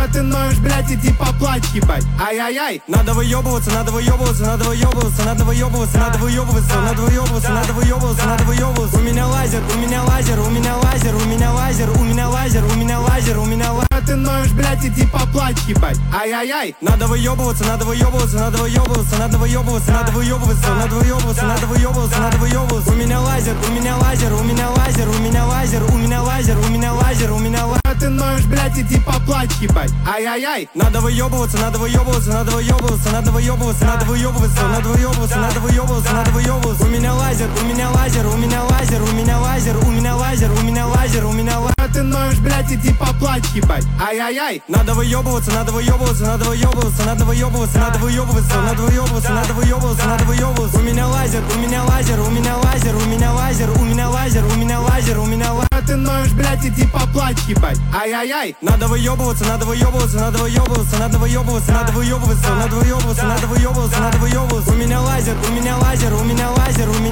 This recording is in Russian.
ты ноешь, блядь, иди поплачь, ебать. Ай-яй-яй. Надо выебываться, надо выебываться, надо выебываться, надо выебываться, надо выебываться, надо выебываться, надо выебываться, надо выебываться. У меня лазер, у меня лазер, у меня лазер, у меня лазер, у меня лазер, у меня лазер, у меня лазер. Ты ноешь, блядь, иди поплачь, ебать. Ай-яй-яй. Надо выебываться, надо выебываться, надо выебываться, надо выебываться, надо выебываться, надо выебываться, надо выебываться, надо выебываться. У меня лазер, у меня лазер, у меня лазер, у меня лазер, у меня лазер, у меня лазер, у меня лазер. Ты ноешь, блядь, иди поплачь, ебать. Ай-яй-яй. Надо выебываться, надо выебываться, надо выебываться, надо выебываться, надо выебываться, надо выебываться, надо выебываться, надо выебываться. У меня лазер, у меня лазер, у меня лазер, у меня лазер, у меня лазер, у меня лазер, у меня лазер. Ты ноешь, блядь, иди поплачь, ебать. Ай-яй-яй. Надо выебываться, надо выебываться, надо выебываться, надо выебываться, надо выебываться, надо выебываться, надо выебываться, надо выебываться. У меня лазер, у меня лазер, у меня лазер, у меня лазер, у меня лазер, у меня лазер, у меня лазер. Ты ноешь, блядь, иди поплачь, ебать. Ай-яй-яй. Надо выебываться, надо выебываться, надо выебываться, надо выебываться, надо выебываться, надо выебываться, надо выебываться, надо выебываться. У меня лазер, у меня лазер, у меня лазер, у меня